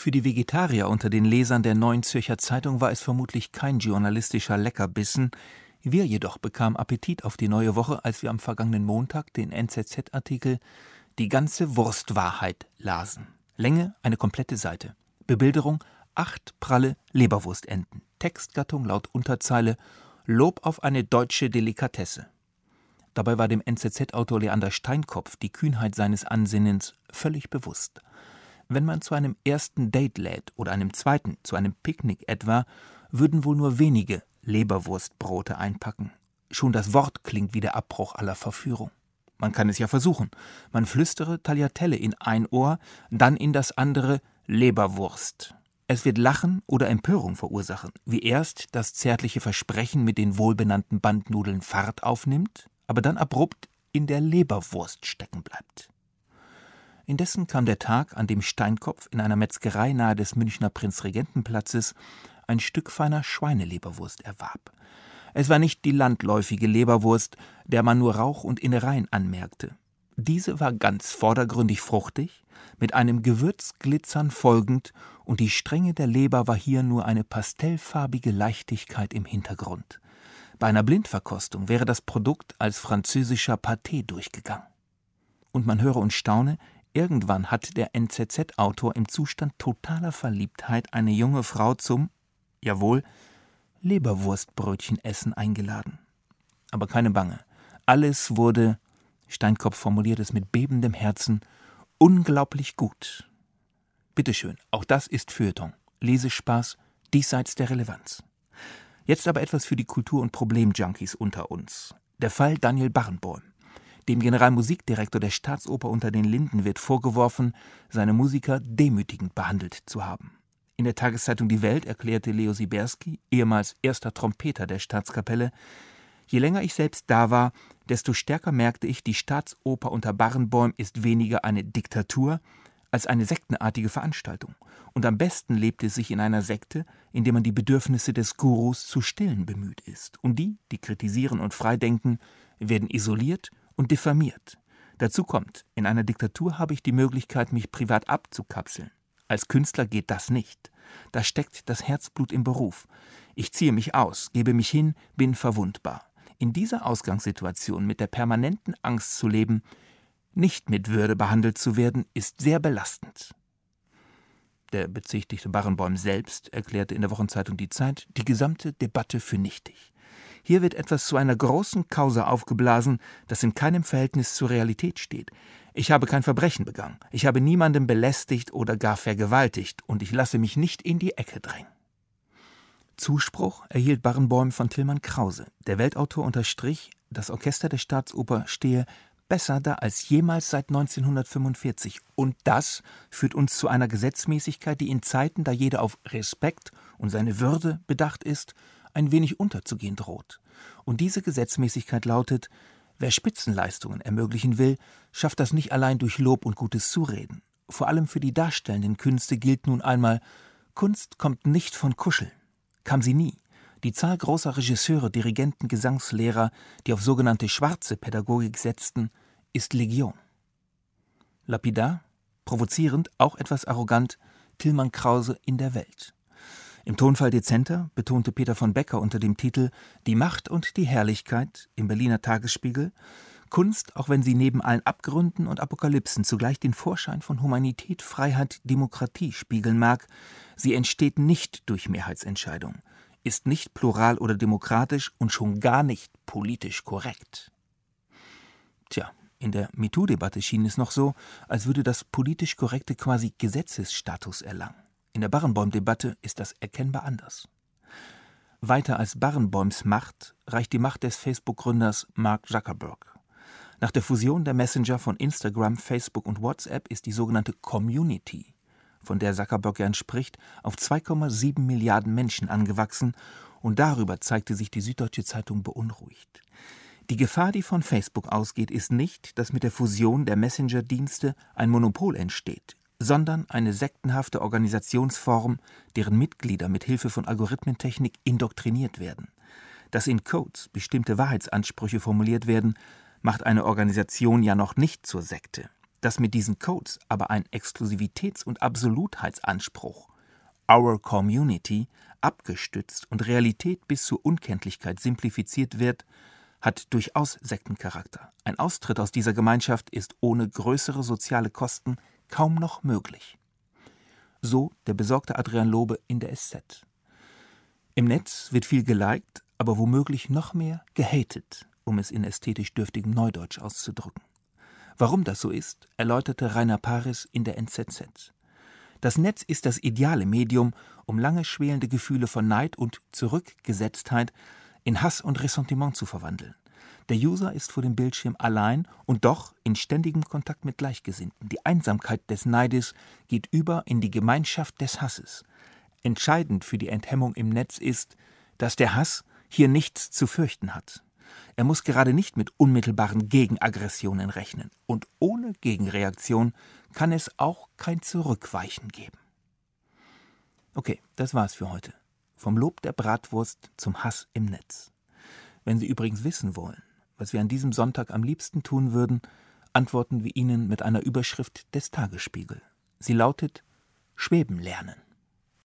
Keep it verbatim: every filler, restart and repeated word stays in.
Für die Vegetarier unter den Lesern der Neuen Zürcher Zeitung war es vermutlich kein journalistischer Leckerbissen. Wir jedoch bekamen Appetit auf die neue Woche, als wir am vergangenen Montag den N Z Z-Artikel »Die ganze Wurstwahrheit« lasen. Länge eine komplette Seite. Bebilderung acht pralle Leberwurstenten. Textgattung laut Unterzeile »Lob auf eine deutsche Delikatesse«. Dabei war dem N Z Z-Autor Leander Steinkopf die Kühnheit seines Ansinnens völlig bewusst. Wenn man zu einem ersten Date lädt oder einem zweiten, zu einem Picknick etwa, würden wohl nur wenige Leberwurstbrote einpacken. Schon das Wort klingt wie der Abbruch aller Verführung. Man kann es ja versuchen. Man flüstere Tagliatelle in ein Ohr, dann in das andere Leberwurst. Es wird Lachen oder Empörung verursachen, wie erst das zärtliche Versprechen mit den wohlbenannten Bandnudeln Fahrt aufnimmt, aber dann abrupt in der Leberwurst stecken bleibt. Indessen kam der Tag, an dem Steinkopf in einer Metzgerei nahe des Münchner Prinzregentenplatzes ein Stück feiner Schweineleberwurst erwarb. Es war nicht die landläufige Leberwurst, der man nur Rauch und Innereien anmerkte. Diese war ganz vordergründig fruchtig, mit einem Gewürzglitzern folgend, und die Strenge der Leber war hier nur eine pastellfarbige Leichtigkeit im Hintergrund. Bei einer Blindverkostung wäre das Produkt als französischer Pâté durchgegangen. Und man höre und staune, irgendwann hat der N Z Z-Autor im Zustand totaler Verliebtheit eine junge Frau zum, jawohl, Leberwurstbrötchenessen eingeladen. Aber keine Bange, alles wurde, Steinkopf formuliert es mit bebendem Herzen, unglaublich gut. Bitteschön, auch das ist Feuilleton, Lesespaß, diesseits der Relevanz. Jetzt aber etwas für die Kultur- und Problemjunkies unter uns. Der Fall Daniel Barenboim. Dem Generalmusikdirektor der Staatsoper unter den Linden wird vorgeworfen, seine Musiker demütigend behandelt zu haben. In der Tageszeitung Die Welt erklärte Leo Siberski, ehemals erster Trompeter der Staatskapelle: Je länger ich selbst da war, desto stärker merkte ich, die Staatsoper unter Barenboim ist weniger eine Diktatur als eine sektenartige Veranstaltung. Und am besten lebt es sich in einer Sekte, in der man die Bedürfnisse des Gurus zu stillen bemüht ist. Und die, die kritisieren und freidenken, werden isoliert und diffamiert. Dazu kommt, in einer Diktatur habe ich die Möglichkeit, mich privat abzukapseln. Als Künstler geht das nicht. Da steckt das Herzblut im Beruf. Ich ziehe mich aus, gebe mich hin, bin verwundbar. In dieser Ausgangssituation mit der permanenten Angst zu leben, nicht mit Würde behandelt zu werden, ist sehr belastend. Der bezichtigte Barenboim selbst erklärte in der Wochenzeitung Die Zeit die gesamte Debatte für nichtig. Hier wird etwas zu einer großen Causa aufgeblasen, das in keinem Verhältnis zur Realität steht. Ich habe kein Verbrechen begangen, ich habe niemanden belästigt oder gar vergewaltigt, und ich lasse mich nicht in die Ecke drängen. Zuspruch erhielt Barenboim von Tilman Krause. Der Weltautor unterstrich, das Orchester der Staatsoper stehe besser da als jemals seit neunzehnhundertfünfundvierzig. Und das führt uns zu einer Gesetzmäßigkeit, die in Zeiten, da jeder auf Respekt und seine Würde bedacht ist, ein wenig unterzugehen droht. Und diese Gesetzmäßigkeit lautet: Wer Spitzenleistungen ermöglichen will, schafft das nicht allein durch Lob und gutes Zureden. Vor allem für die darstellenden Künste gilt nun einmal: Kunst kommt nicht von Kuscheln. Kam sie nie. Die Zahl großer Regisseure, Dirigenten, Gesangslehrer, die auf sogenannte schwarze Pädagogik setzten, ist Legion. Lapidar, provozierend, auch etwas arrogant, Tilman Krause in der Welt. Im Tonfall dezenter betonte Peter von Becker unter dem Titel »Die Macht und die Herrlichkeit« im Berliner Tagesspiegel: Kunst, auch wenn sie neben allen Abgründen und Apokalypsen zugleich den Vorschein von Humanität, Freiheit, Demokratie spiegeln mag, sie entsteht nicht durch Mehrheitsentscheidung, ist nicht plural oder demokratisch und schon gar nicht politisch korrekt. Tja, in der MeToo-Debatte schien es noch so, als würde das politisch Korrekte quasi Gesetzesstatus erlangen. In der Barenboim-Debatte ist das erkennbar anders. Weiter als Barenboims Macht reicht die Macht des Facebook-Gründers Mark Zuckerberg. Nach der Fusion der Messenger von Instagram, Facebook und WhatsApp ist die sogenannte Community, von der Zuckerberg gern spricht, auf zwei Komma sieben Milliarden Menschen angewachsen, und darüber zeigte sich die Süddeutsche Zeitung beunruhigt. Die Gefahr, die von Facebook ausgeht, ist nicht, dass mit der Fusion der Messenger-Dienste ein Monopol entsteht, sondern eine sektenhafte Organisationsform, deren Mitglieder mit Hilfe von Algorithmentechnik indoktriniert werden. Dass in Codes bestimmte Wahrheitsansprüche formuliert werden, macht eine Organisation ja noch nicht zur Sekte. Dass mit diesen Codes aber ein Exklusivitäts- und Absolutheitsanspruch, Our Community, abgestützt und Realität bis zur Unkenntlichkeit simplifiziert wird, hat durchaus Sektencharakter. Ein Austritt aus dieser Gemeinschaft ist ohne größere soziale Kosten kaum noch möglich. So der besorgte Adrian Lobe in der S Z. Im Netz wird viel geliked, aber womöglich noch mehr gehatet, um es in ästhetisch dürftigem Neudeutsch auszudrücken. Warum das so ist, erläuterte Rainer Paris in der N Z Z. Das Netz ist das ideale Medium, um lange schwelende Gefühle von Neid und Zurückgesetztheit in Hass und Ressentiment zu verwandeln. Der User ist vor dem Bildschirm allein und doch in ständigem Kontakt mit Gleichgesinnten. Die Einsamkeit des Neides geht über in die Gemeinschaft des Hasses. Entscheidend für die Enthemmung im Netz ist, dass der Hass hier nichts zu fürchten hat. Er muss gerade nicht mit unmittelbaren Gegenaggressionen rechnen. Und ohne Gegenreaktion kann es auch kein Zurückweichen geben. Okay, das war's für heute. Vom Lob der Bratwurst zum Hass im Netz. Wenn Sie übrigens wissen wollen, was wir an diesem Sonntag am liebsten tun würden, antworten wir Ihnen mit einer Überschrift des Tagesspiegel. Sie lautet: Schweben lernen.